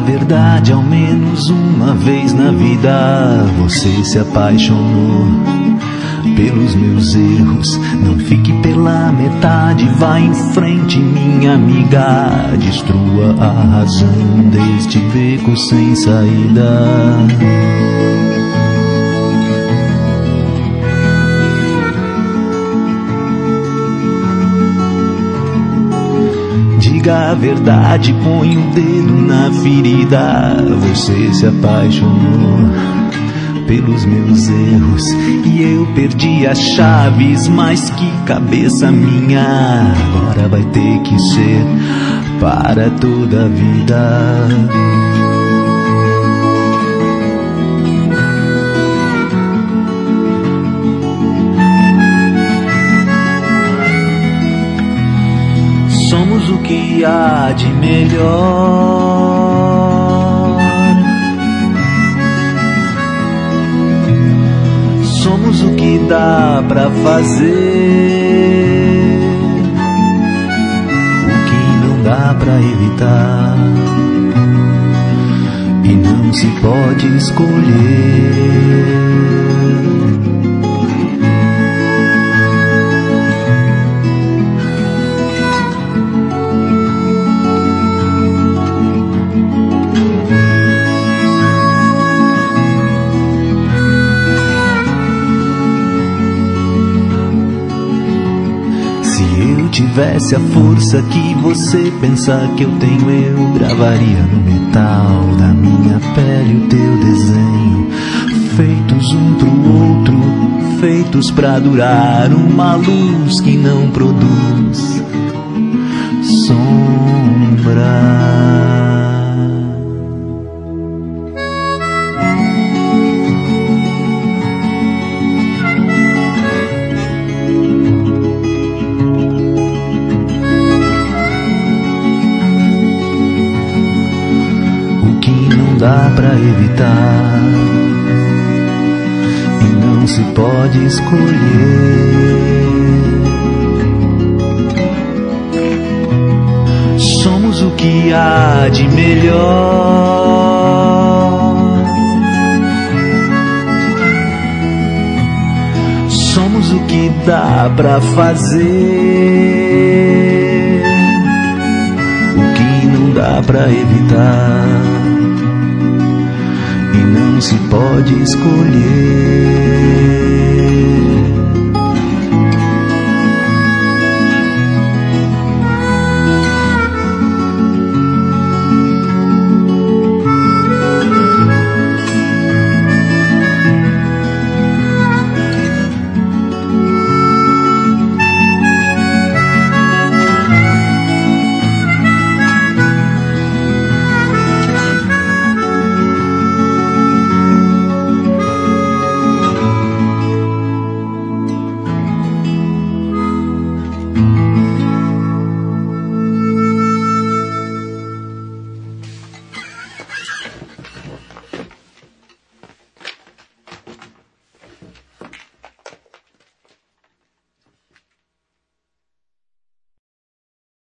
a verdade, ao menos uma vez na vida você se apaixonou pelos meus erros. Não fique pela metade, vá em frente, minha amiga. Destrua a razão deste beco sem saída. Diga a verdade, põe o dedo na ferida. Você se apaixonou pelos meus erros e eu perdi as chaves, mas que cabeça minha. Agora vai ter que ser para toda a vida. Somos o que há de melhor. Somos o que dá pra fazer, o que não dá pra evitar, e não se pode escolher. Tivesse a força que você pensa que eu tenho, eu gravaria no metal da minha pele o teu desenho. Feitos um pro outro, feitos pra durar, uma luz que não produz sombra. Dá pra evitar e não se pode escolher. Somos o que há de melhor. Somos o que dá pra fazer, o que não dá pra evitar, se pode escolher.